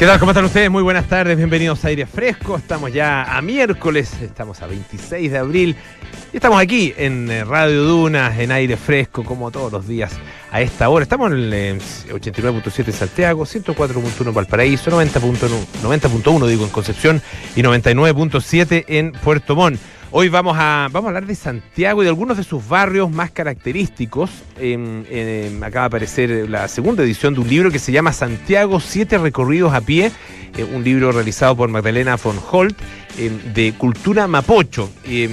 ¿Qué tal? ¿Cómo están ustedes? Muy buenas tardes, bienvenidos a Aire Fresco. Estamos ya a miércoles, estamos a 26 de abril y estamos aquí en Radio Duna, en Aire Fresco, como todos los días a esta hora. Estamos en el 89.7 en Santiago, 104.1 en Valparaíso, 90.1 digo en Concepción y 99.7 en Puerto Montt. Hoy vamos a hablar de Santiago y de algunos de sus barrios más característicos. Acaba de aparecer la segunda edición de un libro que se llama Santiago, 7 recorridos a pie, un libro realizado por Magdalena von Holt, de cultura mapocho.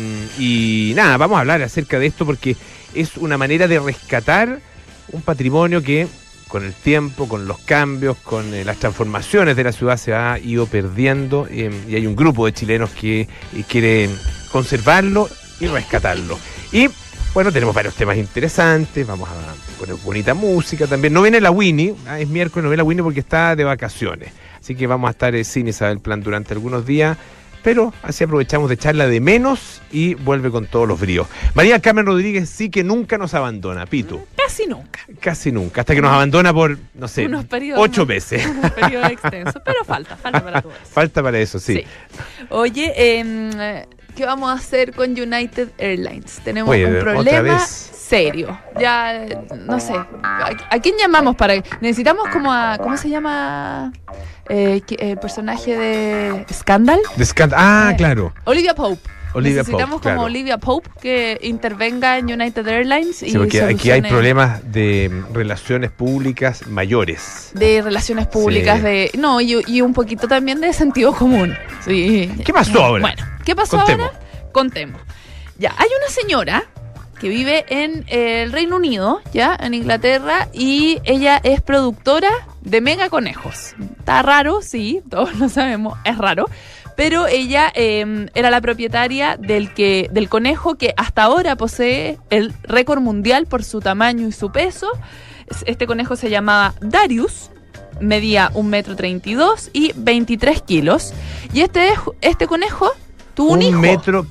Y nada, vamos a hablar acerca de esto porque es una manera de rescatar un patrimonio que con el tiempo, con los cambios, con las transformaciones de la ciudad se ha ido perdiendo, y hay un grupo de chilenos que quiere conservarlo y rescatarlo. Y bueno, tenemos varios temas interesantes, vamos a poner bonita música también. No viene la Winnie, es miércoles, no viene la Winnie porque está de vacaciones, así que vamos a estar sin Isabel Plan durante algunos días, pero así aprovechamos de echarla de menos y vuelve con todos los bríos. María Carmen Rodríguez sí que nunca nos abandona, Pitu. Casi nunca. Casi nunca, hasta que nos abandona por, no sé, 8 meses. Unos periodos extensos, pero falta para todo eso. Falta para eso, sí. Oye, ¿qué vamos a hacer con United Airlines? Tenemos un problema serio. Ya, no sé. ¿A quién llamamos para...? Necesitamos como a... ¿Cómo se llama el personaje de Scandal? Claro. Olivia Pope. Pope, Necesitamos claro. como Olivia Pope que intervenga en United Airlines. Sí, porque aquí hay problemas de relaciones públicas mayores. De relaciones públicas, sí. Y un poquito también de sentido común. Sí. ¿Qué pasó ahora? Bueno, ¿qué pasó ahora? Contemos. Ya, hay una señora que vive en el Reino Unido, ya, en Inglaterra, y ella es productora de mega conejos. Está raro, sí, todos lo sabemos, es raro. Pero ella era la propietaria del conejo que hasta ahora posee el récord mundial por su tamaño y su peso. Este conejo se llamaba Darius, medía 1,32 m y 23 kilos. Y este conejo tuvo un hijo. Un metro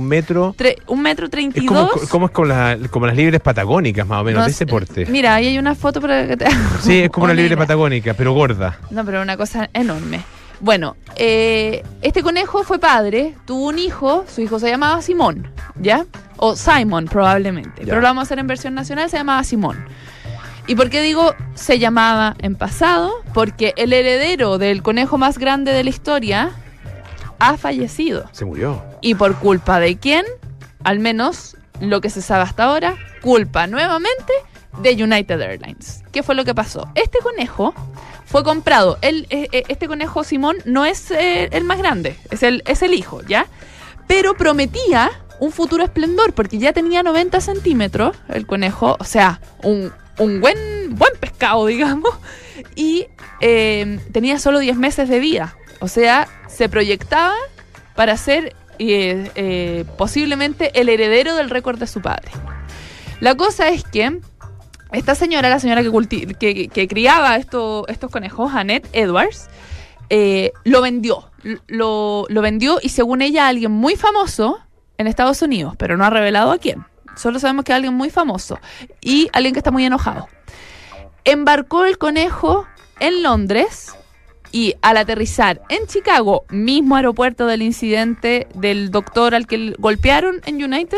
1,32 m. ¿Cómo es como las liebres patagónicas, más o menos, de ese porte? Mira, ahí hay una foto para que te... Sí, es como una liebre patagónica, pero gorda. No, pero una cosa enorme. Bueno, este conejo fue padre, tuvo un hijo, su hijo se llamaba Simón, ¿ya? O Simon probablemente, ya. Pero lo vamos a hacer en versión nacional, se llamaba Simón. ¿Y por qué digo se llamaba en pasado? Porque el heredero del conejo más grande de la historia ha fallecido. Se murió. ¿Y por culpa de quién? Al menos lo que se sabe hasta ahora, culpa nuevamente de United Airlines. ¿Qué fue lo que pasó? Este conejo fue comprado. Este conejo Simón no es el más grande, es el hijo, ¿ya? Pero prometía un futuro esplendor, porque ya tenía 90 centímetros el conejo, o sea, un buen pescado, digamos, y tenía solo 10 meses de vida. O sea, se proyectaba para ser posiblemente el heredero del récord de su padre. La cosa es que esta señora, la señora que criaba estos conejos, Annette Edwards, lo vendió. Lo vendió y según ella a alguien muy famoso en Estados Unidos, pero no ha revelado a quién. Solo sabemos que es alguien muy famoso y alguien que está muy enojado. Embarcó el conejo en Londres y al aterrizar en Chicago, mismo aeropuerto del incidente del doctor al que golpearon en United,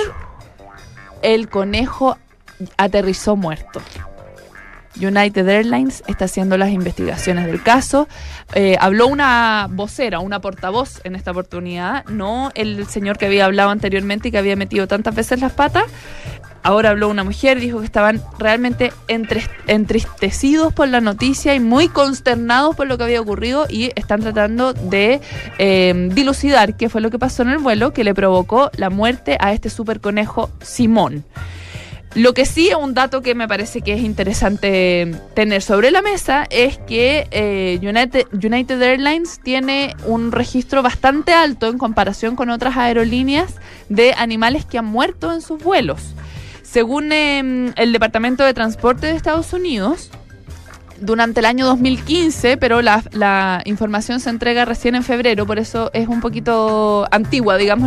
el conejo aterrizó muerto. United Airlines está haciendo las investigaciones del caso. Habló una vocera, una portavoz en esta oportunidad, no el señor que había hablado anteriormente y que había metido tantas veces las patas. Ahora habló una mujer, dijo que estaban realmente entristecidos por la noticia y muy consternados por lo que había ocurrido y están tratando de dilucidar qué fue lo que pasó en el vuelo que le provocó la muerte a este super conejo Simón. Lo que sí es un dato que me parece que es interesante tener sobre la mesa es que United Airlines tiene un registro bastante alto en comparación con otras aerolíneas de animales que han muerto en sus vuelos. Según el Departamento de Transporte de Estados Unidos, durante el año 2015, pero la información se entrega recién en febrero, por eso es un poquito antigua, digamos,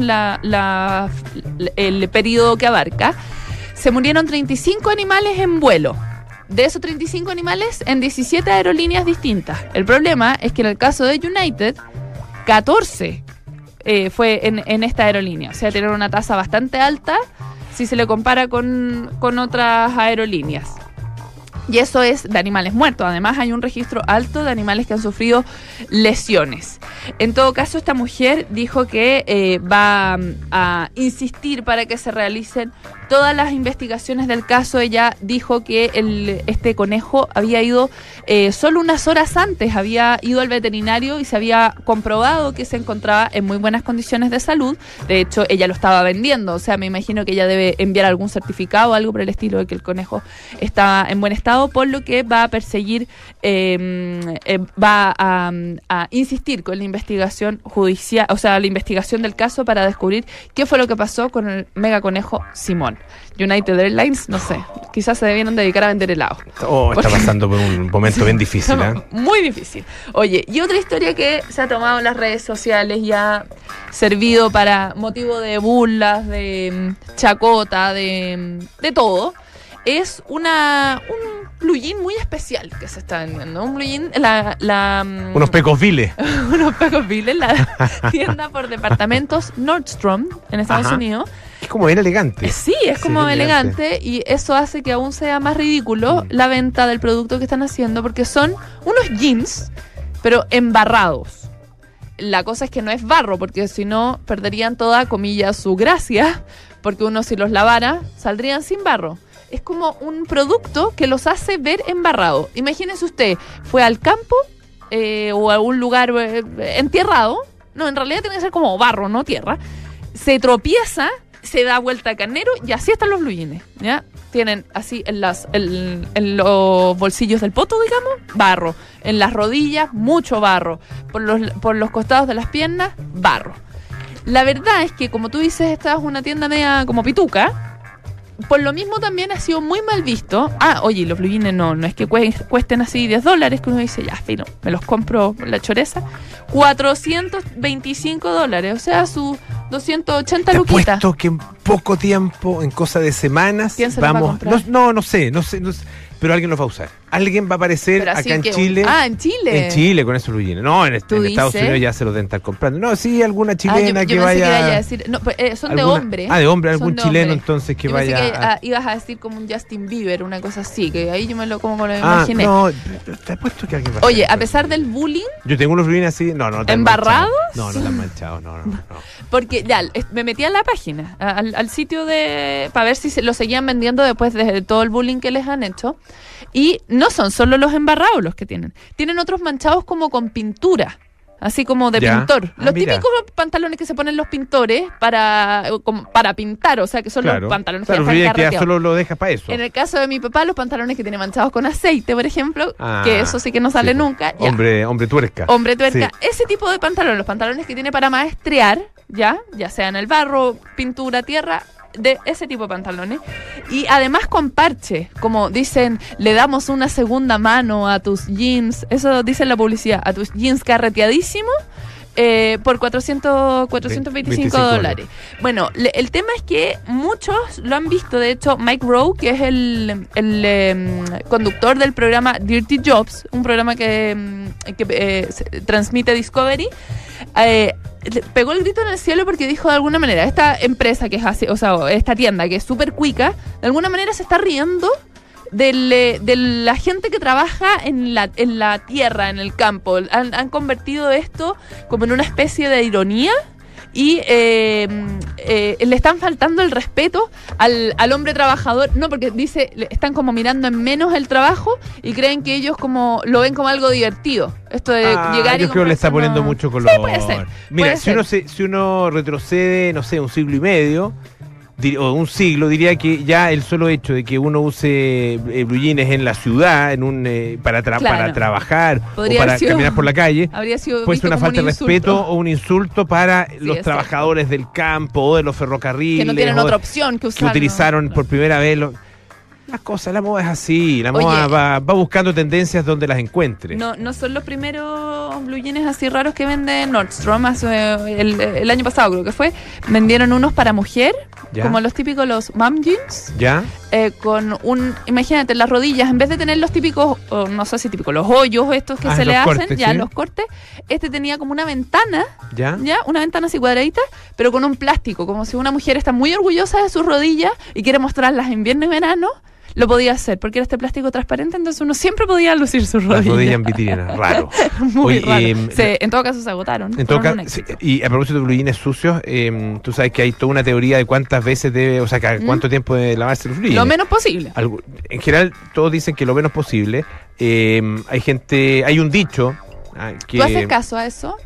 el periodo que abarca. Se murieron 35 animales en vuelo de esos 35 animales en 17 aerolíneas distintas. El problema es que en el caso de United, 14 fue en esta aerolínea. O sea, tienen una tasa bastante alta si se le compara con otras aerolíneas. Y eso es de animales muertos. Además, hay un registro alto de animales que han sufrido lesiones. En todo caso, esta mujer dijo que va a insistir para que se realicen todas las investigaciones del caso. Ella dijo que este conejo había ido solo unas horas antes, había ido al veterinario y se había comprobado que se encontraba en muy buenas condiciones de salud. De hecho, ella lo estaba vendiendo. O sea, me imagino que ella debe enviar algún certificado o algo por el estilo de que el conejo está en buen estado, por lo que va a perseguir, va a insistir con la investigación judicial, o sea, la investigación del caso para descubrir qué fue lo que pasó con el mega conejo Simón. United Airlines, no sé, quizás se debieron dedicar a vender helado. Está pasando por un momento bien difícil, ¿eh? Muy difícil. Oye, y otra historia que se ha tomado en las redes sociales y ha servido para motivo de burlas, de chacota, de todo, es un blue jean muy especial que se está vendiendo. Un blue jean, unos pecos viles. Unos pecos viles, la tienda por departamentos Nordstrom en Estados Unidos. Es como bien elegante. Sí, es como elegante, y eso hace que aún sea más ridículo la venta del producto que están haciendo, porque son unos jeans, pero embarrados. La cosa es que no es barro, porque si no perderían toda, comillas, su gracia, porque uno si los lavara saldrían sin barro. Es como un producto que los hace ver embarrados. Imagínese usted, fue al campo o a un lugar entierrado. No, en realidad tiene que ser como barro, no tierra. Se tropieza, se da vuelta a carnero y así están los blue jeans, ¿ya? Tienen así en los bolsillos del poto, digamos, barro. En las rodillas, mucho barro. Por los costados de las piernas, barro. La verdad es que, como tú dices, esta es una tienda media como pituca. Por lo mismo también ha sido muy mal visto. Oye, los blue jeans no es que cuesten así $10, que uno dice, ya, fino, me los compro por la choreza. $425, o sea, sus 280 luquitas. Te apuesto que en poco tiempo, en cosa de semanas, ¿quién se los va a comprar? No sé, pero alguien los va a usar. Alguien va a aparecer acá en Chile. En Chile. En Chile con esos blue jeans. No, en Estados Unidos ya se los deben estar comprando. No, sí, alguna chilena que vaya. Decir, no, son de hombre. De hombre, algún chileno entonces que vaya. Ibas a decir como un Justin Bieber, una cosa así, que ahí yo me lo imaginé. No, te apuesto que alguien va a Oye, a pesar del bullying. Yo tengo unos blue jeans así, no. ¿Embarrados? No tan manchados, no. Porque ya, me metí a la página, al sitio para ver si lo seguían vendiendo después de todo el bullying que les han hecho. Y no son solo los embarrados los que tienen. Tienen otros manchados como con pintura, así como de pintor. Los típicos pantalones que se ponen los pintores para pintar, o sea, que son los pantalones que están carreteados. Ya solo lo dejas para eso. En el caso de mi papá, los pantalones que tiene manchados con aceite, por ejemplo, que eso sí que no sale nunca. Ya. Hombre tuerca. Hombre tuerca. Sí. Ese tipo de pantalones, los pantalones que tiene para maestrear, ya sea en el barro, pintura, tierra, de ese tipo de pantalones, y además con parche, como dicen, le damos una segunda mano a tus jeans, eso dice en la publicidad, a tus jeans carreteadísimos, por $425. Bueno, el tema es que muchos lo han visto. De hecho, Mike Rowe, que es el conductor del programa Dirty Jobs, un programa que transmite Discovery, pegó el grito en el cielo porque dijo, de alguna manera, esta empresa que es así, o sea, esta tienda que es súper cuica, de alguna manera se está riendo de la gente que trabaja en la tierra, en el campo. Han convertido esto como en una especie de ironía y le están faltando el respeto al hombre trabajador. No, porque dice, están como mirando en menos el trabajo y creen que ellos como lo ven como algo divertido. Esto de llegar yo creo que le está poniendo mucho color. Sí, puede ser. Mira, si uno retrocede, no sé, un siglo y medio, o un siglo, diría que ya el solo hecho de que uno use blue jeans en la ciudad, para trabajar o para caminar por la calle, puede ser una falta de respeto o un insulto para los trabajadores del campo o de los ferrocarriles. Que no tienen otra opción que usar. Que utilizaron por primera vez la moda es así, moda va buscando tendencias donde las encuentre. No son los primeros blue jeans así raros que vende Nordstrom. El año pasado creo que fue, vendieron unos para mujer, como los típicos, los mom jeans. ¿Ya? imagínate, las rodillas, en vez de tener los típicos, no sé si típicos, los hoyos estos que se le hacen, cortes, ya ¿sí? Los cortes, tenía como una ventana, ¿Ya? una ventana así cuadradita, pero con un plástico, como si una mujer está muy orgullosa de sus rodillas y quiere mostrarlas en invierno y verano, lo podía hacer, porque era este plástico transparente, entonces uno siempre podía lucir sus rodillas. Las rodillas en vitrina, raro. Muy Oye, raro. En todo caso se agotaron. En todo fueron un caso, éxito. y a propósito de blue jeans sucios, tú sabes que hay toda una teoría de cuántas veces debe, o sea, cada cuánto tiempo debe lavarse los blue jeans. Lo menos posible. En general, todos dicen que lo menos posible. Hay un dicho que... ¿Tú haces caso a eso?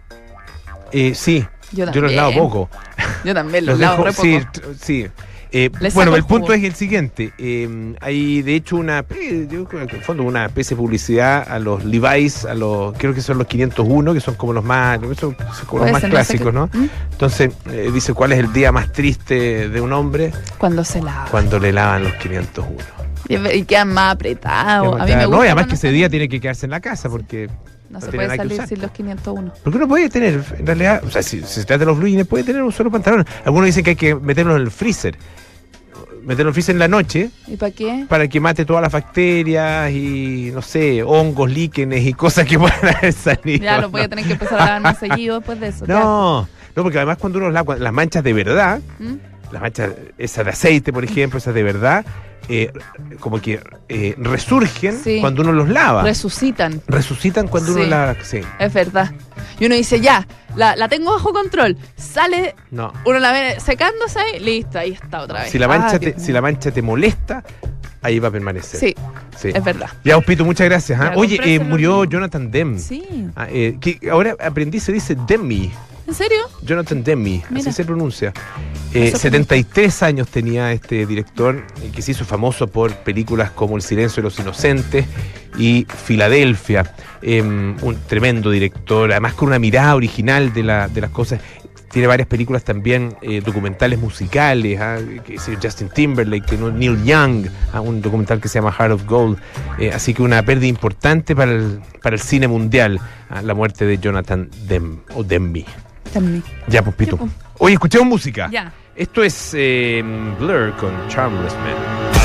Sí, Yo yo los lavo también. poco. Yo también los Los lavo dejo, re poco. sí. Les Bueno, saco el el punto jugo. es el siguiente. Hay de hecho yo creo que en el fondo una especie de publicidad a los Levi's, creo que son los 501, que son como los más, son como los Puede más ser, clásicos, no ¿no? sé Entonces dice cuál es el día más triste de un hombre Cuando se lava. cuando le lavan los 501. Y quedan más apretados. A mí me No, gusta y además cuando que ese salen. día tiene que quedarse en la casa porque No se tiene puede nada que salir usar. sin los 501. Porque uno puede tener, en realidad, o sea, si se trata de los blue jeans, puede tener un solo pantalón. Algunos dicen que hay que meterlos en el freezer. Meterlo en el freezer en la noche ¿Y para qué? para que mate todas las bacterias y, no sé, hongos, líquenes y cosas que puedan haber salido. Ya lo voy a tener que empezar a lavar más seguido después de eso. No, porque además cuando uno lava las manchas de verdad, ¿Mm? las manchas, esas de aceite, por ejemplo, esas de verdad, como que resurgen Sí. cuando uno los lava. Resucitan. Resucitan cuando uno Sí. lava. Sí, Es verdad. Y uno dice, ya, la tengo bajo control. Sale, no. uno la ve secándose y listo, ahí está otra vez. Si la mancha, Dios si mío. la mancha te molesta, ahí va a permanecer. Sí, Sí. es verdad. Ya, Ospito, muchas gracias. ¿Ah? Ya, Oye, comprénselo. murió Jonathan Demme. Sí. Que ahora aprendí, se dice Demme. ¿En serio? Jonathan Demme, así Mira. se pronuncia. Eso 73 años tenía este director, que se hizo famoso por películas como El silencio de los inocentes y Filadelfia. Un tremendo director, además con una mirada original de las cosas. Tiene varias películas también documentales musicales, que es Justin Timberlake, tiene Neil Young, un documental que se llama Heart of Gold. Así que una pérdida importante para el cine mundial, la muerte de Jonathan Demme, o Demme. También. Ya, pues, Pito. Ya, pues. Oye, escuchemos música. Ya. Esto es Blur con Charmless Man.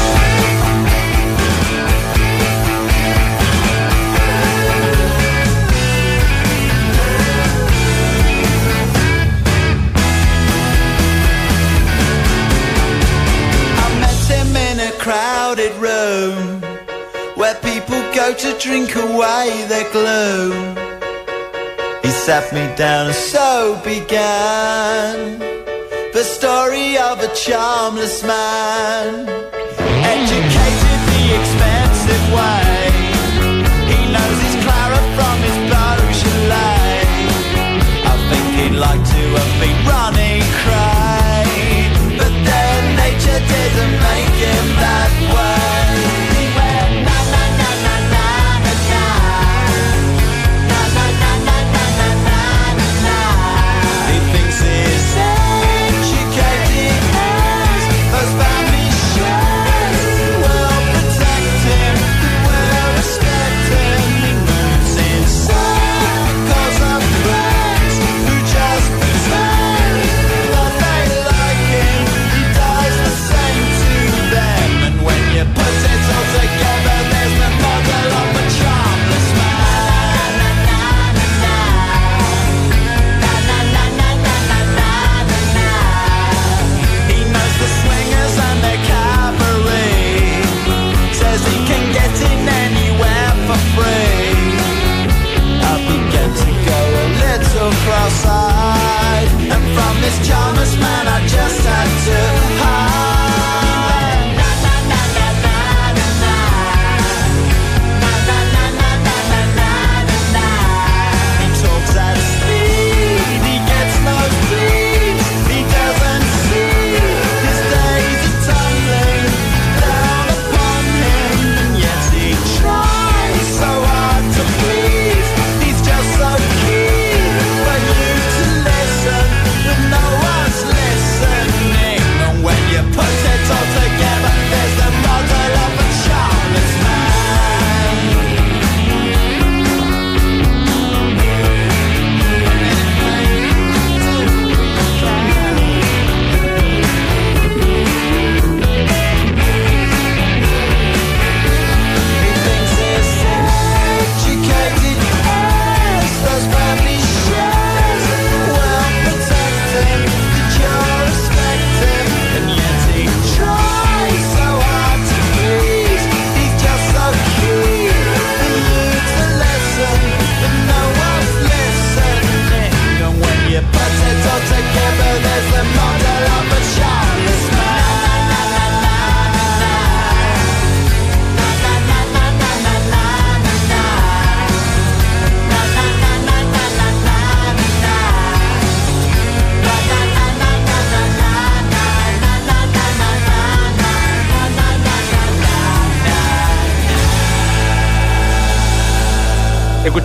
I met him in a crowded room where people go to drink away their gloom. He sat me down and so began the story of a charmless man, educated the expensive way. He knows his Clara from his Beaujolais. I think he'd like to have been running cray, but then nature didn't make him that way. He went na na na na na na na, na na na na na na na na. He thinks he's educated as those family shows will protect him well.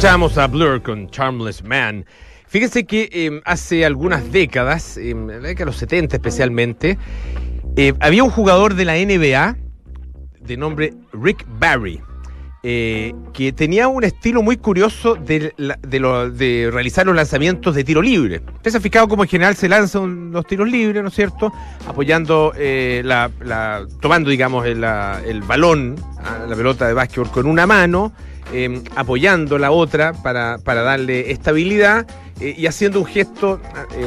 Escuchamos a Blur con Charmless Man. Fíjense que hace algunas décadas, en la década de los 70 especialmente, había un jugador de la NBA de nombre Rick Barry, que tenía un estilo muy curioso de realizar los lanzamientos de tiro libre. Usted se ha fijado cómo en general se lanzan los tiros libres, ¿no es cierto? Apoyando, tomando, digamos, el balón, la pelota de básquetbol con una mano, apoyando la otra para darle estabilidad y haciendo un gesto,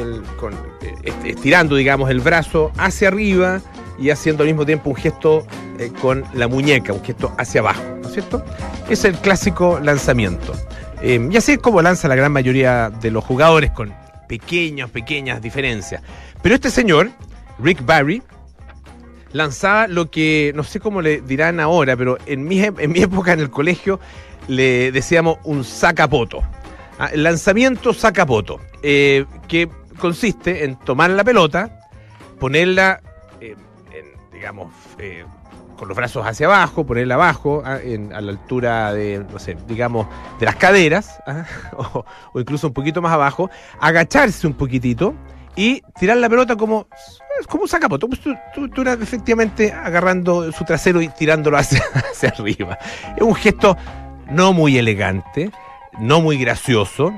estirando, digamos, el brazo hacia arriba y haciendo al mismo tiempo un gesto con la muñeca, un gesto hacia abajo, ¿no es cierto? Es el clásico lanzamiento. Y así es como lanza la gran mayoría de los jugadores, con pequeñas diferencias. Pero este señor, Rick Barry, lanzaba lo que, no sé cómo le dirán ahora, pero en mi época en el colegio le decíamos un sacapoto. El lanzamiento sacapoto, que consiste en tomar la pelota, ponerla, digamos, con los brazos hacia abajo, ponerla abajo, a la altura de, no sé, digamos, de las caderas, o incluso un poquito más abajo, agacharse un poquitito y tirar la pelota como un sacapoto. Tú eras efectivamente agarrando su trasero y tirándolo hacia arriba. Es un gesto no muy elegante, no muy gracioso,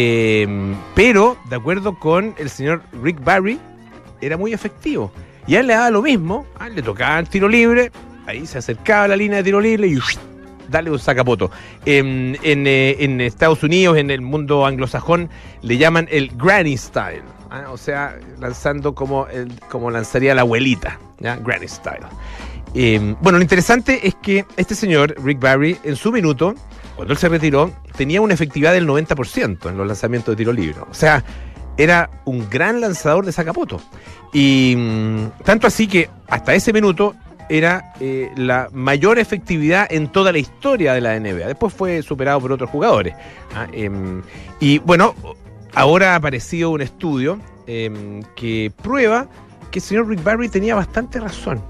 pero de acuerdo con el señor Rick Barry, era muy efectivo. Y a él le daba lo mismo, le tocaba el tiro libre, ahí se acercaba a la línea de tiro libre y dale un sacapoto. En Estados Unidos, en el mundo anglosajón, le llaman el granny style, o sea, lanzando como lanzaría la abuelita, ¿ya? Granny style. Bueno, lo interesante es que este señor, Rick Barry, en su minuto, cuando él se retiró, tenía una efectividad del 90% en los lanzamientos de tiro libre. O sea, era un gran lanzador de sacapoto. Y tanto así que hasta ese minuto era la mayor efectividad en toda la historia de la NBA. Después fue superado por otros jugadores. Y bueno, ahora ha aparecido un estudio que prueba que el señor Rick Barry tenía bastante razón.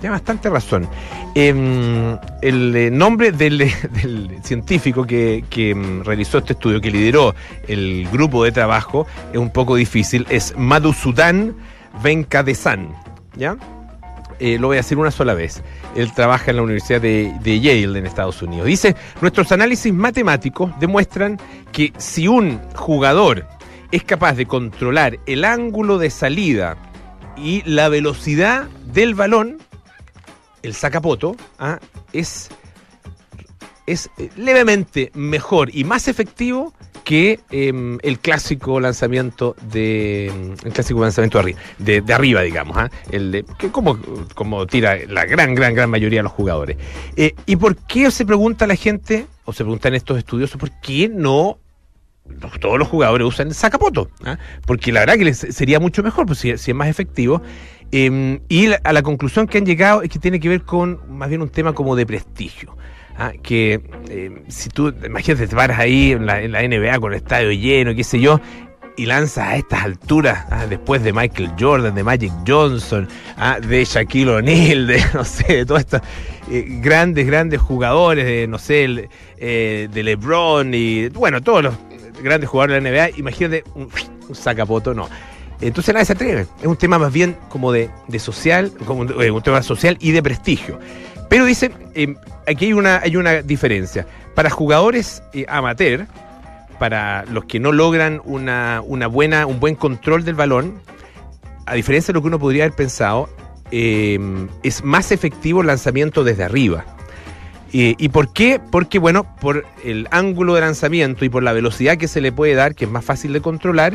El nombre del científico que realizó este estudio, que lideró el grupo de trabajo, es un poco difícil, es Madhusudan Venkadesan, ¿ya? Lo voy a decir una sola vez. Él trabaja en la Universidad de Yale en Estados Unidos. Dice, nuestros análisis matemáticos demuestran que si un jugador es capaz de controlar el ángulo de salida y la velocidad del balón, el sacapoto es levemente mejor y más efectivo que el clásico lanzamiento de arriba, digamos, que como tira la gran mayoría de los jugadores. ¿Y por qué se pregunta la gente, o se preguntan estos estudiosos, por qué no todos los jugadores usan el sacapoto? Porque la verdad que sería mucho mejor, pues si es más efectivo. Y a la conclusión que han llegado es que tiene que ver con más bien un tema como de prestigio. Que si tú, imagínate, te paras ahí en la NBA con el estadio lleno, qué sé yo, y lanzas a estas alturas, después de Michael Jordan, de Magic Johnson, de Shaquille O'Neal, de, no sé, de todos estos grandes jugadores, de, no sé, de LeBron y, bueno, todos los grandes jugadores de la NBA, imagínate un sacapoto, no. Entonces nadie se atreve. Es un tema más bien como de social, como un tema social y de prestigio. Pero dice, aquí hay una diferencia. Para jugadores amateur, para los que no logran un buen control del balón, a diferencia de lo que uno podría haber pensado, es más efectivo el lanzamiento desde arriba. ¿Y por qué? Porque, bueno, por el ángulo de lanzamiento y por la velocidad que se le puede dar, que es más fácil de controlar,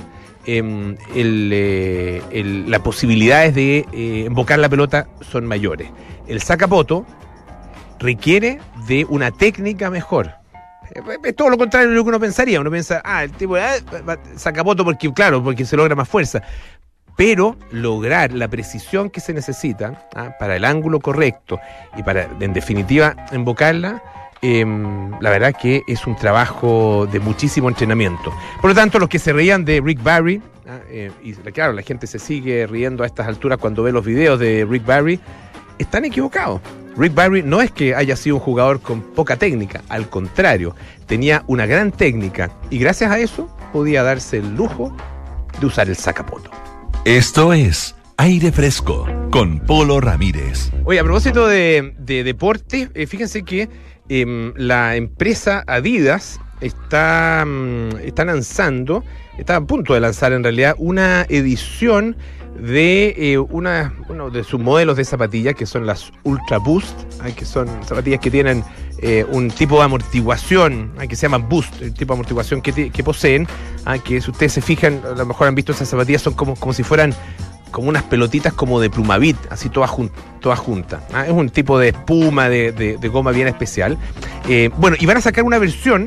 las posibilidades de embocar la pelota son mayores. El sacapoto requiere de una técnica mejor. Es todo lo contrario de lo que uno pensaría. Uno piensa, el tipo sacapoto porque se logra más fuerza. Pero lograr la precisión que se necesita para el ángulo correcto y para, en definitiva, embocarla, la verdad que es un trabajo de muchísimo entrenamiento. Por lo tanto, los que se reían de Rick Barry, y claro, la gente se sigue riendo a estas alturas cuando ve los videos de Rick Barry, están equivocados. Rick Barry no es que haya sido un jugador con poca técnica, al contrario, tenía una gran técnica y gracias a eso podía darse el lujo de usar el sacapoto. Esto es Aire Fresco con Polo Ramírez. Oye, a propósito de deporte, fíjense que la empresa Adidas está a punto de lanzar en realidad una edición de uno de sus modelos de zapatillas, que son las Ultra Boost, que son zapatillas que tienen un tipo de amortiguación que se llama Boost, el tipo de amortiguación que poseen, que si ustedes se fijan, a lo mejor han visto esas zapatillas, son como si fueran como unas pelotitas como de Plumavit, así todas juntas. Es un tipo de espuma, de goma bien especial. Bueno, y van a sacar una versión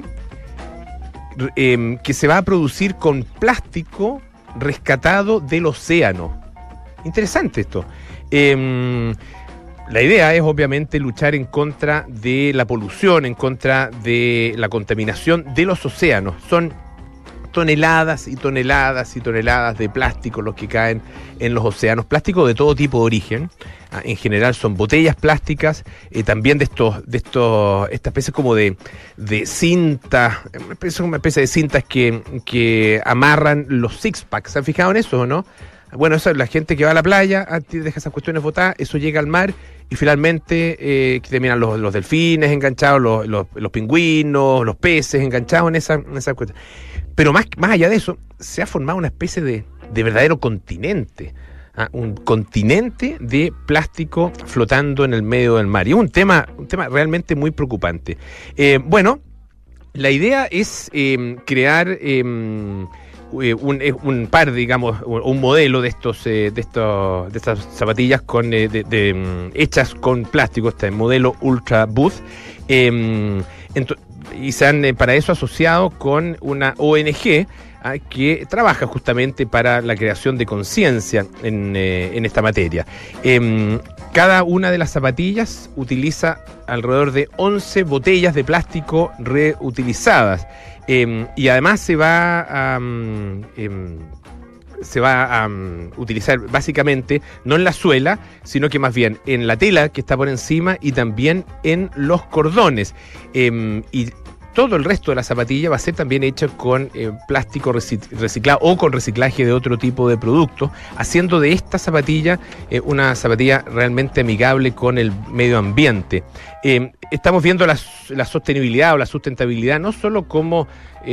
que se va a producir con plástico rescatado del océano. Interesante esto. La idea es obviamente luchar en contra de la polución, en contra de la contaminación de los océanos. Son toneladas y toneladas y toneladas de plástico los que caen en los océanos, plástico de todo tipo de origen. En general son botellas plásticas, también de esta especie como de cinta, una especie de cintas que amarran los six packs. ¿Se han fijado en eso o no? Bueno, eso es la gente que va a la playa, deja esas cuestiones botadas, eso llega al mar y finalmente terminan los delfines enganchados, los pingüinos, los peces enganchados en esa cuestión. Pero más allá de eso, se ha formado una especie de verdadero continente. Un continente de plástico flotando en el medio del mar. Y es un tema realmente muy preocupante. Bueno, la idea es crear un par, digamos, un modelo de estas zapatillas hechas con plástico, este modelo Ultra Boost. Y se han para eso asociado con una ONG que trabaja justamente para la creación de conciencia en esta materia. Cada una de las zapatillas utiliza alrededor de 11 botellas de plástico reutilizadas, y además se va a utilizar básicamente no en la suela, sino que más bien en la tela que está por encima y también en los cordones. Y todo el resto de la zapatilla va a ser también hecha con plástico reciclado o con reciclaje de otro tipo de productos, haciendo de esta zapatilla una zapatilla realmente amigable con el medio ambiente. Estamos viendo la sostenibilidad o la sustentabilidad no solo como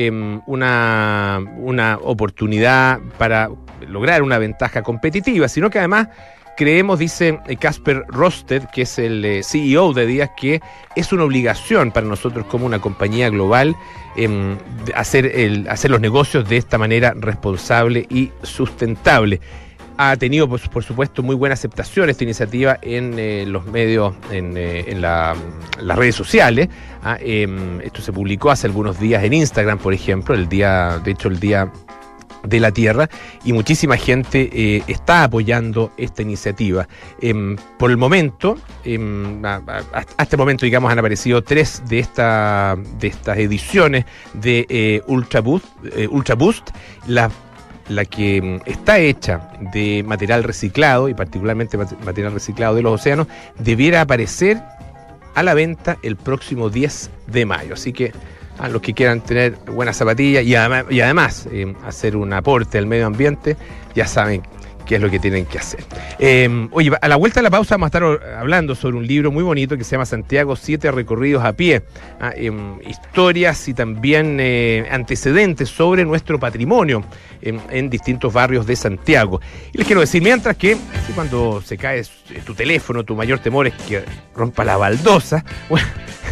una oportunidad para lograr una ventaja competitiva, sino que además creemos, dice Casper Rosted, que es el CEO de Adidas, que es una obligación para nosotros como una compañía global hacer los negocios de esta manera responsable y sustentable. Ha tenido, por supuesto, muy buena aceptación esta iniciativa en los medios, en las redes sociales. Esto se publicó hace algunos días en Instagram, por ejemplo, el día de la Tierra, y muchísima gente está apoyando esta iniciativa. Por el momento, hasta el momento, digamos, han aparecido 3 de estas ediciones de Ultra Boost. La que está hecha de material reciclado, y particularmente material reciclado de los océanos, debiera aparecer a la venta el próximo 10 de mayo. Así que a los que quieran tener buenas zapatillas y además hacer un aporte al medio ambiente, ya saben qué es lo que tienen que hacer. Oye, a la vuelta de la pausa vamos a estar hablando sobre un libro muy bonito que se llama Santiago, 7 recorridos a pie. Historias y también antecedentes sobre nuestro patrimonio en distintos barrios de Santiago. Y les quiero decir, mientras que cuando se cae tu teléfono, tu mayor temor es que rompa la baldosa. Bueno,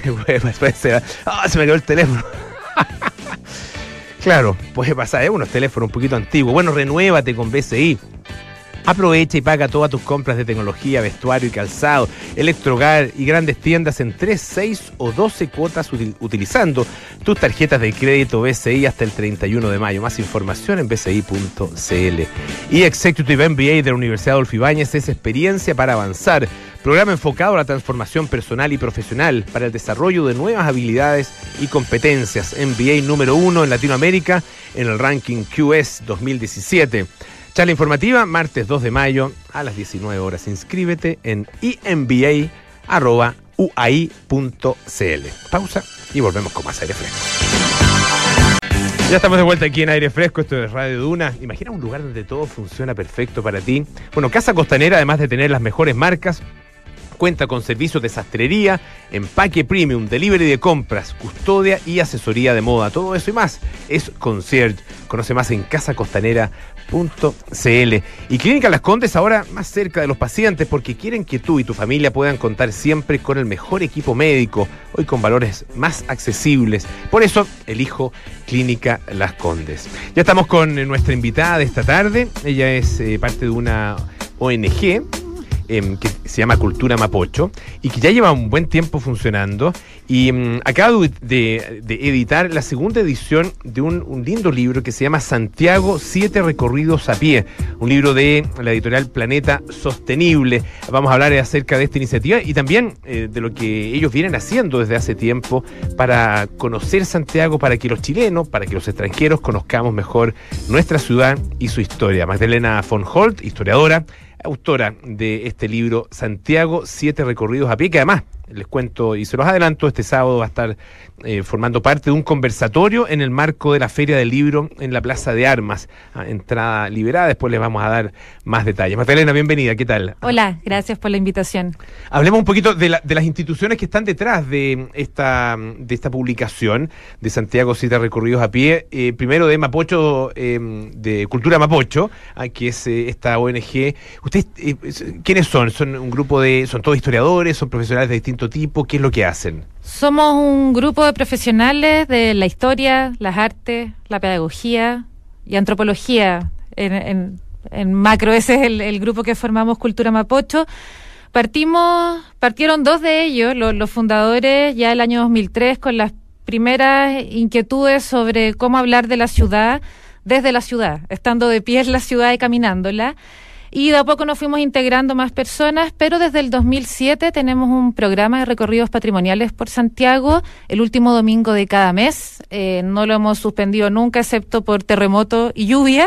se me quedó el teléfono. Claro, puede pasar, unos teléfonos un poquito antiguos. Bueno, renuévate con BCI. Aprovecha y paga todas tus compras de tecnología, vestuario y calzado, electrohogar y grandes tiendas en 3, 6 o 12 cuotas utilizando tus tarjetas de crédito BCI hasta el 31 de mayo. Más información en bci.cl. Y Executive MBA de la Universidad Adolfo Ibáñez es experiencia para avanzar. Programa enfocado a la transformación personal y profesional para el desarrollo de nuevas habilidades y competencias. MBA número 1 en Latinoamérica en el ranking QS 2017. Charla informativa, martes 2 de mayo a las 19 horas. Inscríbete en emba.cl. @uai.cl. Pausa y volvemos con más aire fresco. Ya estamos de vuelta aquí en Aire Fresco, esto es Radio Duna. Imagina un lugar donde todo funciona perfecto para ti. Bueno, Casa Costanera, además de tener las mejores marcas, cuenta con servicios de sastrería, empaque premium, delivery de compras, custodia y asesoría de moda. Todo eso y más es concierge. Conoce más en casacostanera.cl. Y Clínica Las Condes ahora más cerca de los pacientes porque quieren que tú y tu familia puedan contar siempre con el mejor equipo médico, hoy con valores más accesibles. Por eso elijo Clínica Las Condes. Ya estamos con nuestra invitada de esta tarde. Ella es parte de una ONG que se llama Cultura Mapocho y que ya lleva un buen tiempo funcionando y acaba de editar la segunda edición de un lindo libro que se llama Santiago, 7 recorridos a pie, un libro de la editorial Planeta Sostenible. Vamos a hablar acerca de esta iniciativa y también de lo que ellos vienen haciendo desde hace tiempo para conocer Santiago, para que los chilenos, para que los extranjeros conozcamos mejor nuestra ciudad y su historia. Magdalena von Holt, historiadora, autora de este libro Santiago, 7 recorridos a pie, que además, les cuento y se los adelanto, este sábado va a estar formando parte de un conversatorio en el marco de la Feria del Libro en la Plaza de Armas. Entrada liberada, después les vamos a dar más detalles. Magdalena, bienvenida, ¿qué tal? Hola, gracias por la invitación. Hablemos un poquito de las instituciones que están detrás de esta publicación de Santiago, 7 recorridos a pie. Primero de Mapocho, de Cultura Mapocho, que es esta ONG. ¿Ustedes quiénes son? ¿Son un grupo son todos historiadores? ¿Son profesionales de distinto tipo? ¿Qué es lo que hacen? Somos un grupo de profesionales de la historia, las artes, la pedagogía y antropología. En macro, ese es el grupo que formamos Cultura Mapocho. Partieron 2 de ellos, los fundadores, ya el año 2003, con las primeras inquietudes sobre cómo hablar de la ciudad desde la ciudad, estando de pie en la ciudad y caminándola. Y de a poco nos fuimos integrando más personas, pero desde el 2007 tenemos un programa de recorridos patrimoniales por Santiago, el último domingo de cada mes. No lo hemos suspendido nunca, excepto por terremoto y lluvia.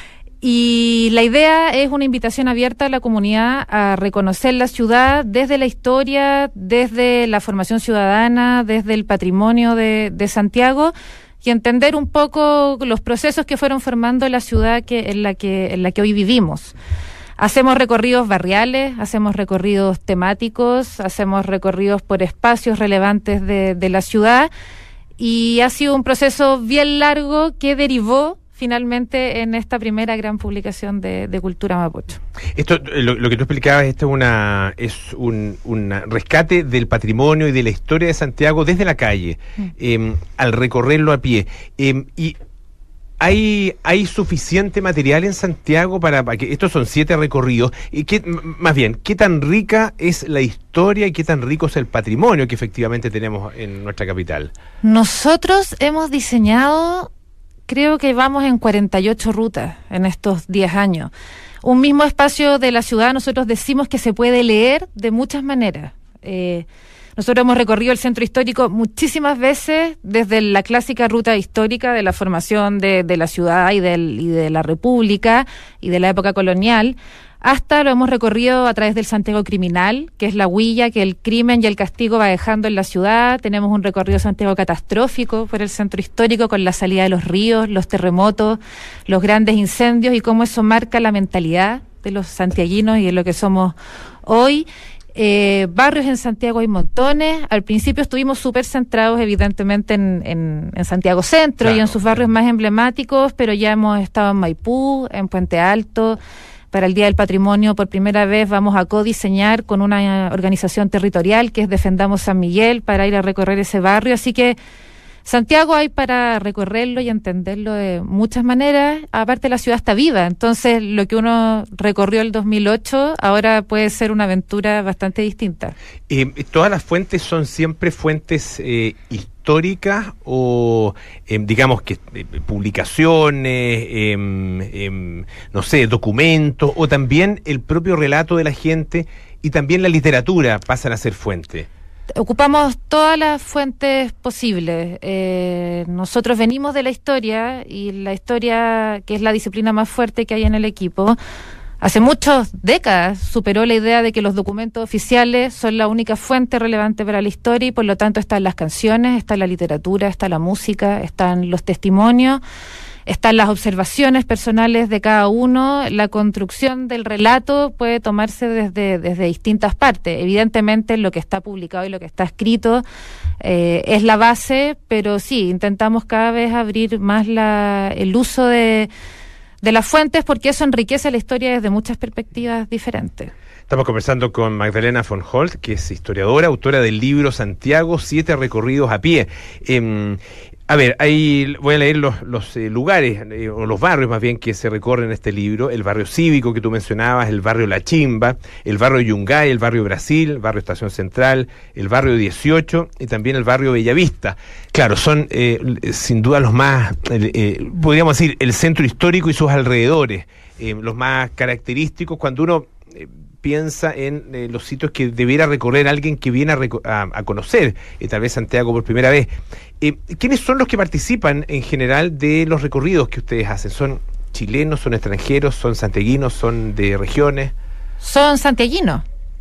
Y la idea es una invitación abierta a la comunidad a reconocer la ciudad desde la historia, desde la formación ciudadana, desde el patrimonio de Santiago, y entender un poco los procesos que fueron formando la ciudad en la que hoy vivimos. Hacemos recorridos barriales, hacemos recorridos temáticos, hacemos recorridos por espacios relevantes de la ciudad, y ha sido un proceso bien largo que finalmente en esta primera gran publicación de Cultura Mapocho. Esto, lo que tú explicabas, es un rescate del patrimonio y de la historia de Santiago desde la calle, al recorrerlo a pie. Y ¿hay suficiente material en Santiago para que estos son 7 recorridos? Y más bien, ¿qué tan rica es la historia y qué tan rico es el patrimonio que efectivamente tenemos en nuestra capital? Nosotros hemos diseñado, creo que vamos en 48 rutas en estos 10 años. Un mismo espacio de la ciudad, nosotros decimos que se puede leer de muchas maneras. Nosotros hemos recorrido el centro histórico muchísimas veces, desde la clásica ruta histórica de la formación de la ciudad y de la república y de la época colonial, hasta lo hemos recorrido a través del Santiago criminal, que es la huella que el crimen y el castigo va dejando en la ciudad. Tenemos un recorrido Santiago catastrófico por el centro histórico, con la salida de los ríos, los terremotos, los grandes incendios y cómo eso marca la mentalidad de los santiaguinos y de lo que somos hoy. Barrios en Santiago hay montones. Al principio estuvimos súper centrados evidentemente en Santiago Centro, claro, y en sus barrios más emblemáticos, pero ya hemos estado en Maipú, en Puente Alto. Para el Día del Patrimonio, por primera vez, vamos a codiseñar con una organización territorial que es Defendamos San Miguel, para ir a recorrer ese barrio. Así que Santiago hay para recorrerlo y entenderlo de muchas maneras. Aparte, la ciudad está viva, entonces lo que uno recorrió el 2008 ahora puede ser una aventura bastante distinta. ¿Todas las fuentes son siempre fuentes históricas o digamos que publicaciones, no sé, documentos, o también el propio relato de la gente y también la literatura pasan a ser fuente? Ocupamos todas las fuentes posibles. Nosotros venimos de la historia, y la historia, que es la disciplina más fuerte que hay en el equipo, hace muchas décadas superó la idea de que los documentos oficiales son la única fuente relevante para la historia y por lo tanto están las canciones, está la literatura, está la música, están los testimonios, están las observaciones personales de cada uno. La construcción del relato puede tomarse desde distintas partes. Evidentemente lo que está publicado y lo que está escrito es la base, pero sí, intentamos cada vez abrir más el uso de las fuentes porque eso enriquece la historia desde muchas perspectivas diferentes. Estamos conversando con Magdalena von Holt, que es historiadora, autora del libro Santiago, 7 recorridos a pie. A ver, ahí voy a leer los lugares, o los barrios más bien, que se recorren en este libro. El barrio cívico que tú mencionabas, el barrio La Chimba, el barrio Yungay, el barrio Brasil, el barrio Estación Central, el barrio 18 y también el barrio Bellavista. Claro, son sin duda los más, podríamos decir, el centro histórico y sus alrededores, los más característicos cuando uno piensa en los sitios que debiera recorrer alguien que viene a conocer tal vez Santiago por primera vez. ¿Quiénes son los que participan en general de los recorridos que ustedes hacen? ¿Son chilenos, son extranjeros, son santiaguinos, son de regiones? Son santiaguinos.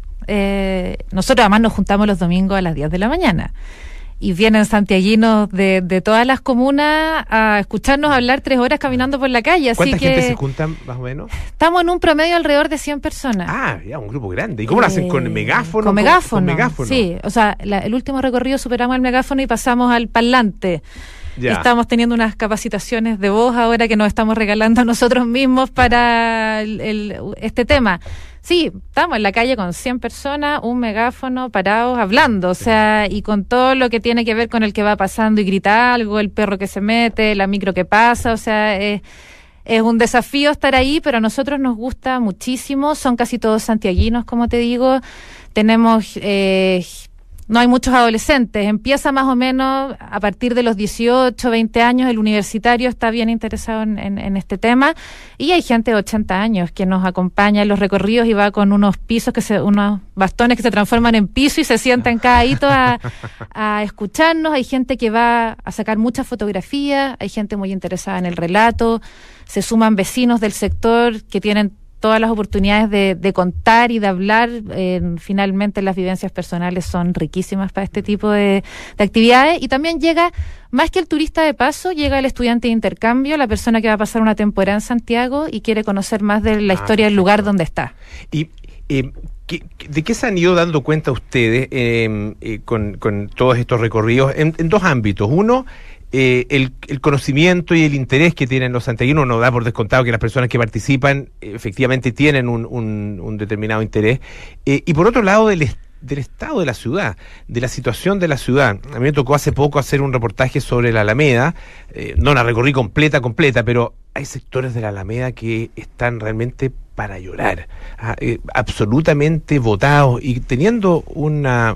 Nosotros además nos juntamos los domingos a las 10 de la mañana. Y vienen santiaguinos de todas las comunas a escucharnos hablar 3 horas caminando por la calle. Así ¿Cuánta que gente se juntan más o menos? Estamos en un promedio alrededor de 100 personas. Ah, ya, un grupo grande. ¿Y cómo lo hacen? ¿Con megáfono? Con megáfono. Con megáfono. Sí, o sea, el último recorrido superamos el megáfono y pasamos al parlante. Ya. Estamos teniendo unas capacitaciones de voz ahora que nos estamos regalando a nosotros mismos para este tema. Sí, estamos en la calle con 100 personas, un megáfono, parados, hablando, o sea, y con todo lo que tiene que ver con el que va pasando y grita algo, el perro que se mete, la micro que pasa, o sea, es un desafío estar ahí, pero a nosotros nos gusta muchísimo, son casi todos santiaguinos, como te digo, tenemos... no hay muchos adolescentes, empieza más o menos a partir de los 18, 20 años, el universitario está bien interesado en este tema, y hay gente de 80 años que nos acompaña en los recorridos y va con unos unos bastones que se transforman en piso y se sientan cada hito a escucharnos. Hay gente que va a sacar muchas fotografías, hay gente muy interesada en el relato, se suman vecinos del sector que tienen todas las oportunidades de contar y de hablar. Finalmente las vivencias personales son riquísimas para este tipo de actividades, y también llega, más que el turista de paso, llega el estudiante de intercambio, la persona que va a pasar una temporada en Santiago y quiere conocer más de la historia del lugar donde está. Y ¿de qué se han ido dando cuenta ustedes con todos estos recorridos en 2 ámbitos? Uno, el conocimiento y el interés que tienen los santiaguinos. Nos da por descontado que las personas que participan efectivamente tienen un determinado interés, y por otro lado del estado de la ciudad, de la situación de la ciudad. A mí me tocó hace poco hacer un reportaje sobre la Alameda, no la recorrí completa, pero hay sectores de la Alameda que están realmente para llorar, absolutamente botados, y teniendo una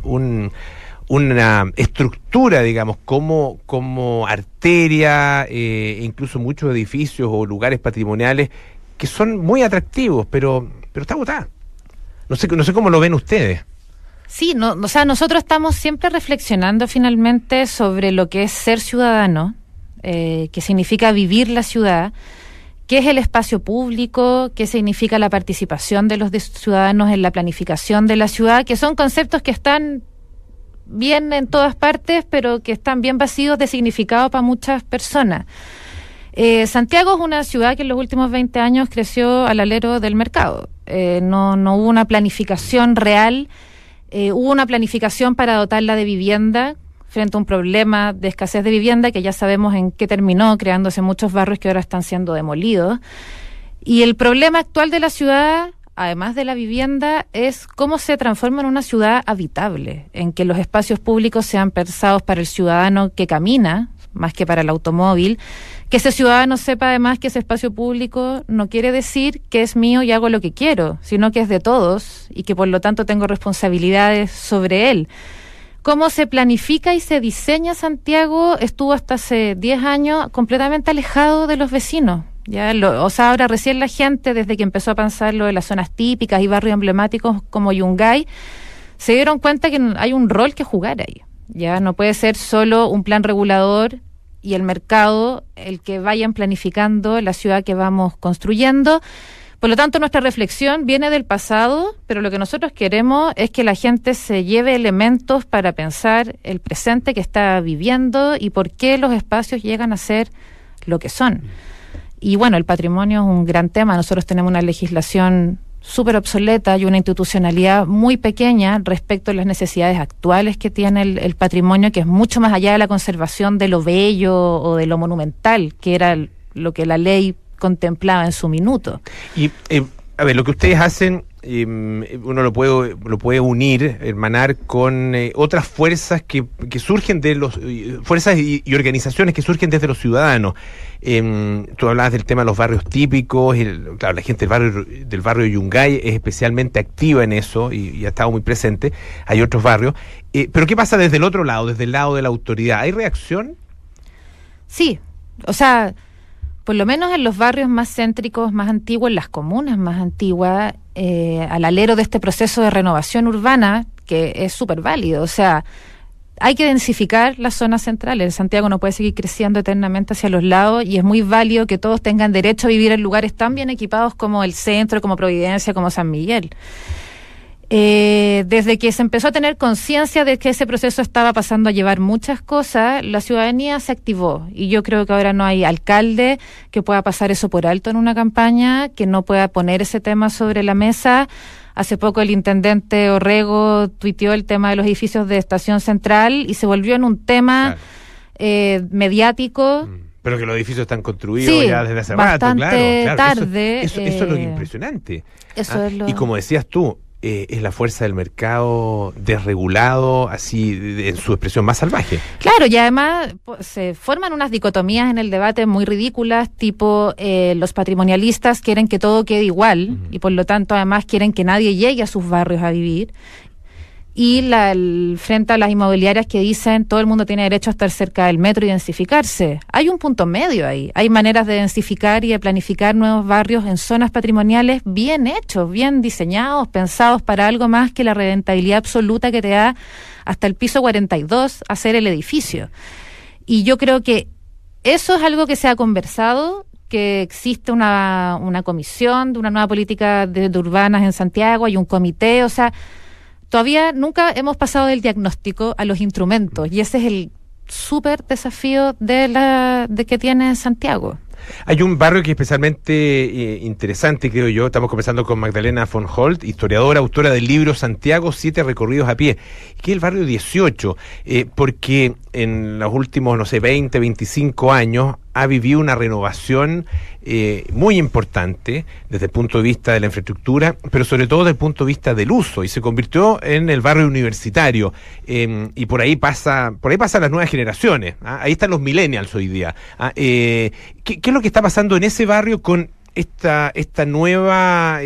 estructura, digamos, como arteria, incluso muchos edificios o lugares patrimoniales que son muy atractivos, pero está botada. No sé cómo lo ven ustedes. Sí, o sea, nosotros estamos siempre reflexionando finalmente sobre lo que es ser ciudadano, qué significa vivir la ciudad, qué es el espacio público, qué significa la participación de los ciudadanos en la planificación de la ciudad, que son conceptos que están bien en todas partes, pero que están bien vacíos de significado para muchas personas. Santiago es una ciudad que en los últimos 20 años creció al alero del mercado. No hubo una planificación real, hubo una planificación para dotarla de vivienda frente a un problema de escasez de vivienda que ya sabemos en qué terminó, creándose muchos barrios que ahora están siendo demolidos. Y el problema actual de la ciudad, además de la vivienda, es cómo se transforma en una ciudad habitable, en que los espacios públicos sean pensados para el ciudadano que camina, más que para el automóvil, que ese ciudadano sepa además que ese espacio público no quiere decir que es mío y hago lo que quiero, sino que es de todos y que por lo tanto tengo responsabilidades sobre él. Cómo se planifica y se diseña Santiago estuvo hasta hace 10 años completamente alejado de los vecinos. Ahora recién la gente, desde que empezó a pensar lo de las zonas típicas y barrios emblemáticos como Yungay, se dieron cuenta que hay un rol que jugar ahí. Ya no puede ser solo un plan regulador y el mercado el que vayan planificando la ciudad que vamos construyendo, Por lo tanto, nuestra reflexión viene del pasado, pero lo que nosotros queremos es que la gente se lleve elementos para pensar el presente que está viviendo y por qué los espacios llegan a ser lo que son. Y bueno, el patrimonio es un gran tema. Nosotros tenemos una legislación súper obsoleta y una institucionalidad muy pequeña respecto a las necesidades actuales que tiene el patrimonio, que es mucho más allá de la conservación de lo bello o de lo monumental, que era lo que la ley contemplaba en su minuto. Y, a ver, lo que ustedes hacen, uno lo puede unir, hermanar con otras fuerzas que surgen de los fuerzas y organizaciones que surgen desde los ciudadanos. Tú hablabas del tema de los barrios típicos, claro, la gente del barrio de Yungay es especialmente activa en eso y ha estado muy presente. Hay otros barrios, pero ¿qué pasa desde el otro lado, desde el lado de la autoridad? ¿Hay reacción? Sí, o sea, por lo menos en los barrios más céntricos, más antiguos, en las comunas más antiguas, al alero de este proceso de renovación urbana, que es súper válido. O sea, hay que densificar las zonas centrales. Santiago no puede seguir creciendo eternamente hacia los lados y es muy válido que todos tengan derecho a vivir en lugares tan bien equipados como el centro, como Providencia, como San Miguel. Desde que se empezó a tener conciencia de que ese proceso estaba pasando a llevar muchas cosas, la ciudadanía se activó y yo creo que ahora no hay alcalde que pueda pasar eso por alto en una campaña, que no pueda poner ese tema sobre la mesa. Hace poco el intendente Orrego tuiteó el tema de los edificios de Estación Central y se volvió en un tema mediático. Pero que los edificios están construidos ya desde hace rato, claro. Tarde. Eso es lo impresionante. Eso es lo... Y como decías tú, es la fuerza del mercado desregulado, así en su expresión más salvaje. Claro, y además se forman unas dicotomías en el debate muy ridículas, tipo los patrimonialistas quieren que todo quede igual y por lo tanto además quieren que nadie llegue a sus barrios a vivir. Y frente a las inmobiliarias que dicen todo el mundo tiene derecho a estar cerca del metro y densificarse. Hay un punto medio ahí. Hay maneras de densificar y de planificar nuevos barrios en zonas patrimoniales bien hechos, bien diseñados, pensados para algo más que la rentabilidad absoluta que te da hasta el piso 42 hacer el edificio. Y yo creo que eso es algo que se ha conversado, que existe una comisión de una nueva política de urbanas en Santiago, hay un comité, o sea... Todavía nunca hemos pasado del diagnóstico a los instrumentos y ese es el súper desafío de que tiene Santiago. Hay un barrio que es especialmente interesante, creo yo. Estamos conversando con Magdalena von Holt, historiadora, autora del libro Santiago, 7 recorridos a pie, que es el barrio 18, porque en los últimos, 20, 25 años ha vivido una renovación muy importante desde el punto de vista de la infraestructura, pero sobre todo desde el punto de vista del uso, y se convirtió en el barrio universitario, y por ahí pasan las nuevas generaciones, ahí están los millennials hoy día. ¿Qué es lo que está pasando en ese barrio con esta nueva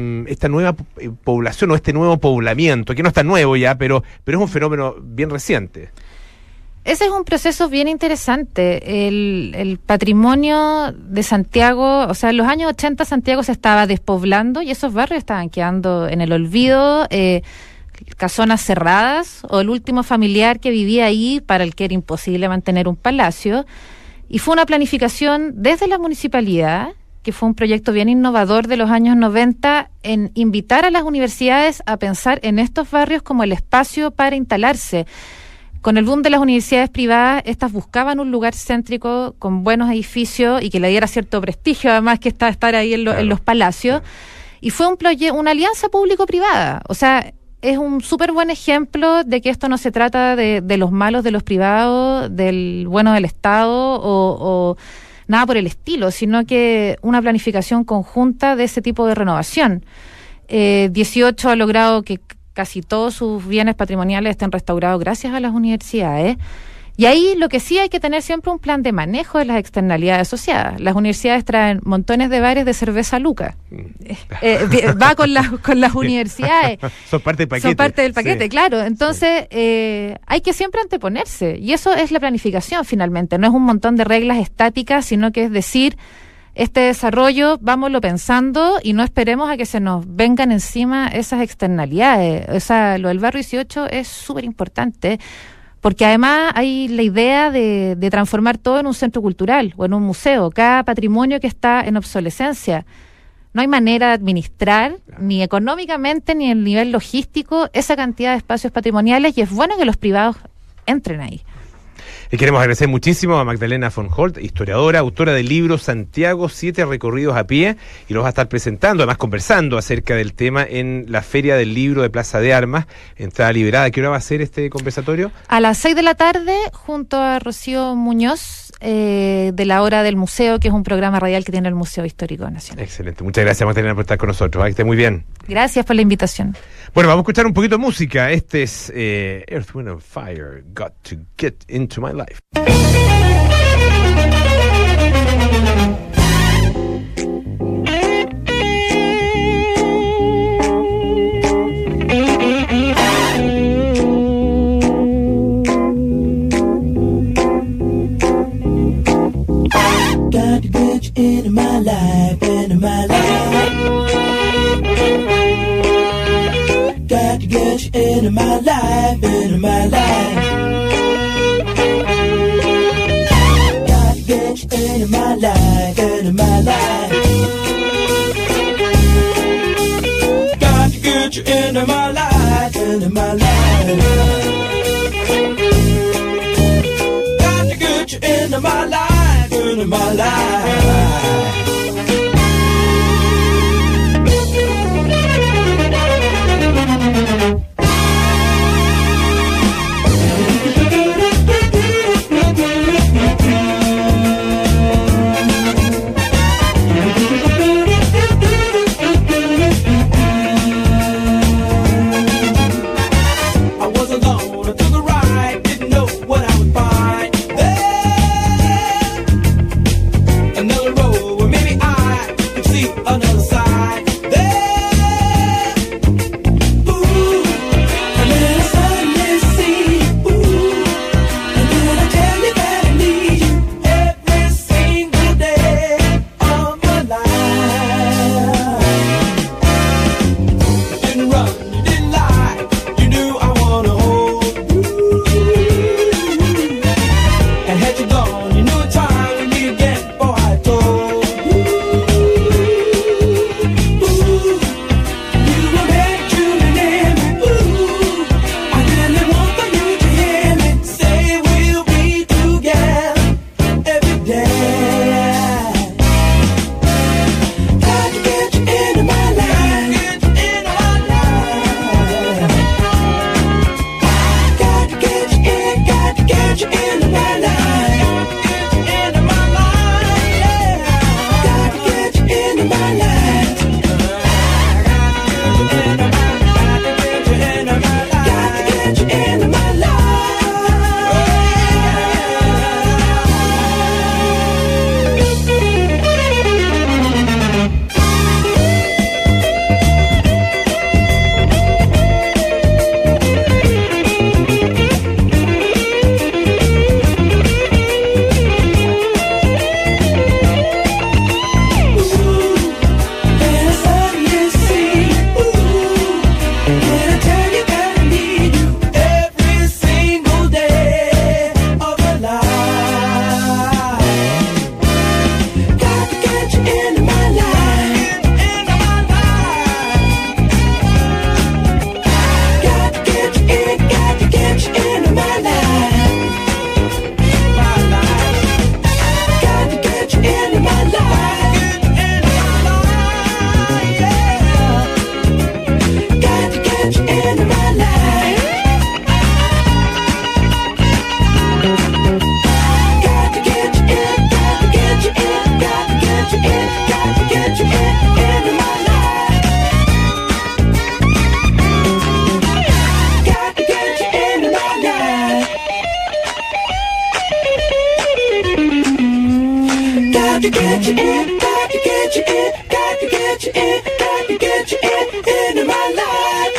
población o este nuevo poblamiento, que no es tan nuevo ya, pero es un fenómeno bien reciente? Ese es un proceso bien interesante. El patrimonio de Santiago, o sea, en los años 80 Santiago se estaba despoblando y esos barrios estaban quedando en el olvido, casonas cerradas o el último familiar que vivía ahí para el que era imposible mantener un palacio. Y fue una planificación desde la municipalidad, que fue un proyecto bien innovador de los años 90, en invitar a las universidades a pensar en estos barrios como el espacio para instalarse. Con el boom de las universidades privadas, estas buscaban un lugar céntrico con buenos edificios y que le diera cierto prestigio, además que estar ahí en los palacios. Claro. Y fue una alianza público-privada. O sea, es un súper buen ejemplo de que esto no se trata de los malos de los privados, del bueno del Estado o nada por el estilo, sino que una planificación conjunta de ese tipo de renovación. 18 ha logrado que casi todos sus bienes patrimoniales estén restaurados gracias a las universidades. Y ahí lo que sí hay que tener siempre un plan de manejo de las externalidades asociadas. Las universidades traen montones de bares de cerveza Luca. Va con las universidades. Son parte del paquete. Son parte del paquete, sí. Claro. Entonces, hay que siempre anteponerse. Y eso es la planificación finalmente. No es un montón de reglas estáticas, sino que es decir, este desarrollo, vámonos pensando y no esperemos a que se nos vengan encima esas externalidades. O sea, lo del barrio 18 es súper importante, porque además hay la idea de transformar todo en un centro cultural o en un museo. Cada patrimonio que está en obsolescencia no hay manera de administrar ni económicamente ni en el nivel logístico esa cantidad de espacios patrimoniales, y es bueno que los privados entren ahí. Y queremos agradecer muchísimo a Magdalena von Holt, historiadora, autora del libro Santiago, 7 recorridos a pie, y los va a estar presentando, además conversando acerca del tema en la Feria del Libro de Plaza de Armas, entrada liberada. ¿Qué hora va a ser este conversatorio? A las 6 de la tarde, junto a Rocío Muñoz, de la Hora del Museo, que es un programa radial que tiene el Museo Histórico Nacional. Excelente, muchas gracias Magdalena por estar con nosotros, que esté muy bien. Gracias por la invitación. Bueno, vamos a escuchar un poquito de música. Este es Earth, Wind and Fire, Got to Get Into My Life. Got to get you into my life, into my life. Got to get you into my life, into my life. Got to get you into my life, into my life. Got to get you into my life, into my life. Got to get you into my life, into my life. I was alone, I took a ride, didn't know what I would find there. Another road where maybe I could see another side there. Ooh, and then I suddenly see, ooh, and then I tell you that I need you every single day of my life. You didn't run, you didn't lie, you knew I wanna hold you. And had you gone, you knew a time we'd meet again before I told you. Ooh, you were meant to be near me. Ooh, I really want for you to hear me say we'll be together every day. Got to get you into my life. Got to get you in, got to get you into my life. Into my life, yeah. Got to get you into my life. Got to get you into my life. Got to get you into my life. Then I suddenly see, ooh, and I tell you that I need you every single day of my life. Got to get you into my life, into my life. Got to get you in, got to get you into my life, my life. Got to get you into my life, into my life, yeah. Got to get you into my life. Got to get you in, got to get you in, got to get you in, got to get you in, into my life. Got to get you into my life. Got to get you in, got to get you in, got to get you in, got to get you in, into my life.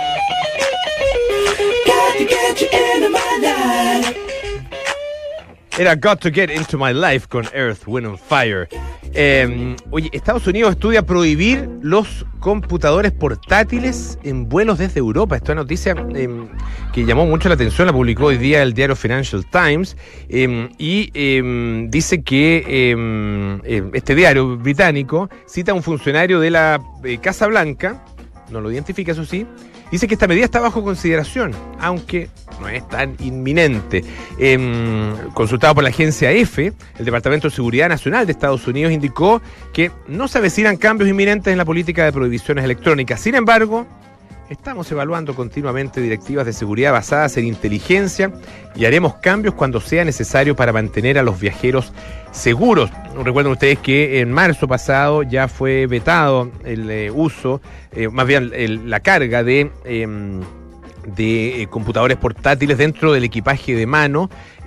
Got to get you into my life. Era Got to Get Into My Life con Earth, Wind and Fire. Oye, Estados Unidos estudia prohibir los computadores portátiles en vuelos desde Europa. Esta noticia que llamó mucho la atención, la publicó hoy día el diario Financial Times, y dice que este diario británico cita a un funcionario de la Casa Blanca, no lo identifica, eso sí. Dice que esta medida está bajo consideración, aunque no es tan inminente. Consultado por la agencia EFE, el Departamento de Seguridad Nacional de Estados Unidos indicó que no se avecinan cambios inminentes en la política de prohibiciones electrónicas. Sin embargo, estamos evaluando continuamente directivas de seguridad basadas en inteligencia y haremos cambios cuando sea necesario para mantener a los viajeros seguros. Recuerden ustedes que en marzo pasado ya fue vetado el uso, más bien la carga de computadores portátiles dentro del equipaje de mano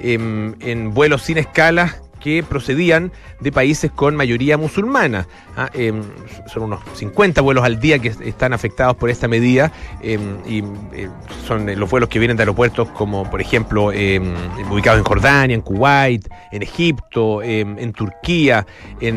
en vuelos sin escalas que procedían de países con mayoría musulmana. Son unos 50 vuelos al día que están afectados por esta medida, y son los vuelos que vienen de aeropuertos como, por ejemplo, ubicados en Jordania, en Kuwait, en Egipto, en Turquía,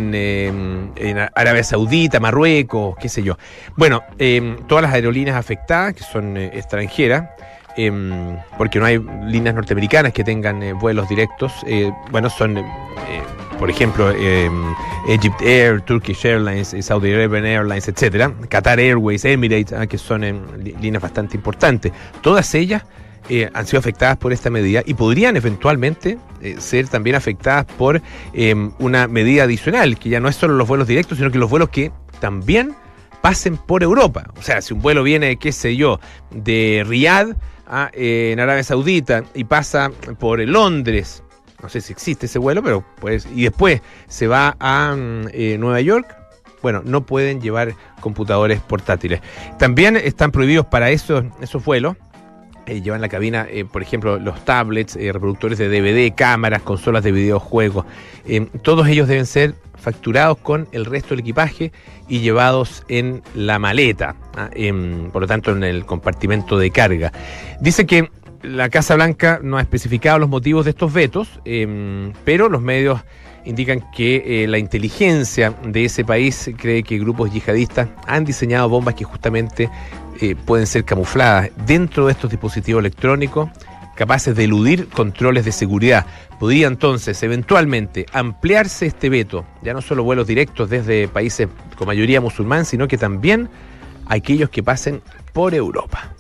en Arabia Saudita, Marruecos, qué sé yo. Bueno, todas las aerolíneas afectadas, que son extranjeras, porque no hay líneas norteamericanas que tengan vuelos directos, son, por ejemplo, Egypt Air, Turkish Airlines, Saudi Arabian Airlines, etcétera, Qatar Airways, Emirates, que son líneas bastante importantes. Todas ellas han sido afectadas por esta medida y podrían eventualmente ser también afectadas por una medida adicional, que ya no es solo los vuelos directos, sino que los vuelos que también pasen por Europa. O sea, si un vuelo viene, qué sé yo, de Riyadh en Arabia Saudita y pasa por Londres, no sé si existe ese vuelo, pero pues, y después se va a Nueva York, bueno, no pueden llevar computadores portátiles. También están prohibidos para esos vuelos. Llevan en la cabina, por ejemplo, los tablets, reproductores de DVD, cámaras, consolas de videojuegos. Todos ellos deben ser facturados con el resto del equipaje y llevados en la maleta, por lo tanto en el compartimento de carga. Dice que la Casa Blanca no ha especificado los motivos de estos vetos, pero los medios indican que la inteligencia de ese país cree que grupos yihadistas han diseñado bombas que justamente pueden ser camufladas dentro de estos dispositivos electrónicos, capaces de eludir controles de seguridad. Podría entonces eventualmente ampliarse este veto, ya no solo vuelos directos desde países con mayoría musulmán, sino que también aquellos que pasen por Europa.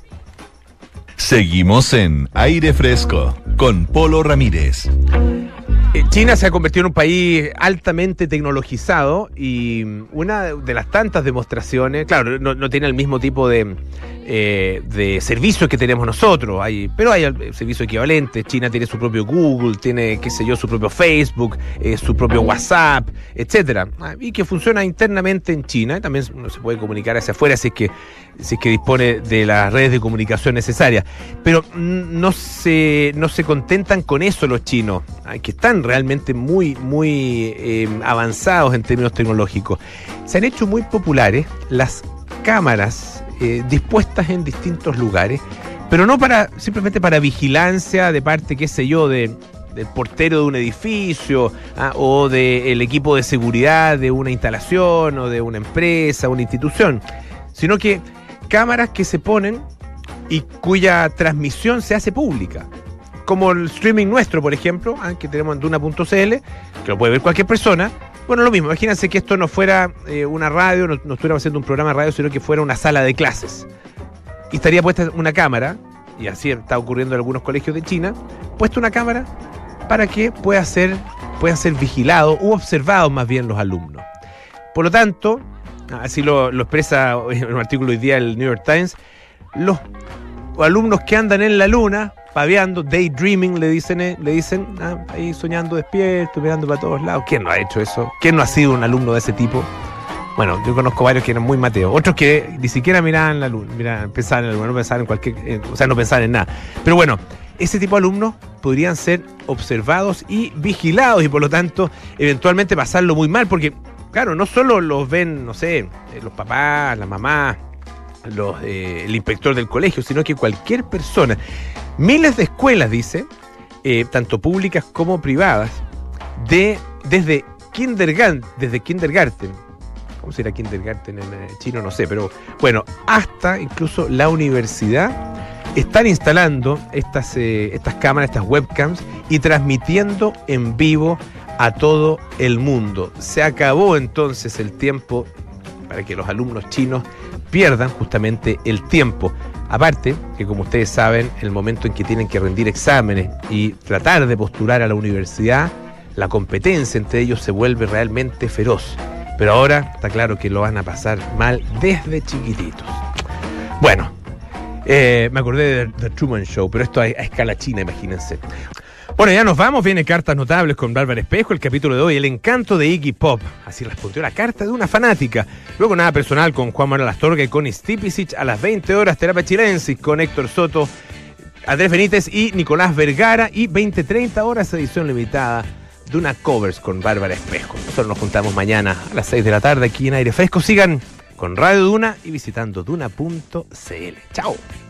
Seguimos en Aire Fresco con Polo Ramírez. China se ha convertido en un país altamente tecnologizado y una de las tantas demostraciones, claro, no tiene el mismo tipo de servicios que tenemos nosotros, pero hay servicios equivalentes. China tiene su propio Google, tiene, qué sé yo, su propio Facebook, su propio WhatsApp, etcétera, y que funciona internamente en China. También uno se puede comunicar hacia afuera si es que dispone de las redes de comunicación necesarias. Pero no se contentan con eso los chinos, que están realmente muy, muy avanzados en términos tecnológicos. Se han hecho muy populares las cámaras dispuestas en distintos lugares, pero no simplemente para vigilancia de parte, qué sé yo, del portero de un edificio, o del equipo de seguridad de una instalación o de una empresa, una institución, sino que cámaras que se ponen y cuya transmisión se hace pública, como el streaming nuestro, por ejemplo, que tenemos en Duna.cl, que lo puede ver cualquier persona. Bueno, lo mismo, imagínense que esto no fuera una radio, no estuviéramos haciendo un programa de radio, sino que fuera una sala de clases. Y estaría puesta una cámara, y así está ocurriendo en algunos colegios de China, puesta una cámara para que puedan ser vigilados u observados más bien los alumnos. Por lo tanto, así lo expresa en un artículo hoy día el New York Times, los alumnos que andan en la luna, paveando, daydreaming, le dicen ahí soñando despierto, mirando para todos lados. ¿Quién no ha hecho eso? ¿Quién no ha sido un alumno de ese tipo? Bueno, yo conozco varios que eran muy mateos, otros que ni siquiera miraban la luna, pensaban en la luna, no pensaban no pensaban en nada. Pero bueno, ese tipo de alumnos podrían ser observados y vigilados y por lo tanto eventualmente pasarlo muy mal, porque claro, no solo los ven, no sé, los papás, las mamás, el inspector del colegio, sino que cualquier persona. Miles de escuelas, dice, tanto públicas como privadas, desde kindergarten, ¿cómo será kindergarten en chino? No sé, pero bueno, hasta incluso la universidad, están instalando estas cámaras, estas webcams, y transmitiendo en vivo a todo el mundo. Se acabó entonces el tiempo para que los alumnos chinos pierdan justamente el tiempo. Aparte, que como ustedes saben, el momento en que tienen que rendir exámenes y tratar de postular a la universidad, la competencia entre ellos se vuelve realmente feroz. Pero ahora está claro que lo van a pasar mal desde chiquititos. Bueno, me acordé de The Truman Show, pero esto a escala china, imagínense. Bueno, ya nos vamos, viene Cartas Notables con Bárbara Espejo, el capítulo de hoy, el encanto de Iggy Pop. Así respondió la carta de una fanática. Luego Nada Personal con Juan Manuel Astorga y Connie Stipicic. A las 20 horas, Terapia Chilensis con Héctor Soto, Andrés Benítez y Nicolás Vergara. Y 20-30 horas, edición limitada, Duna Covers con Bárbara Espejo. Nosotros nos juntamos mañana a las 6 de la tarde aquí en Aire Fresco. Sigan con Radio Duna y visitando duna.cl. ¡Chao!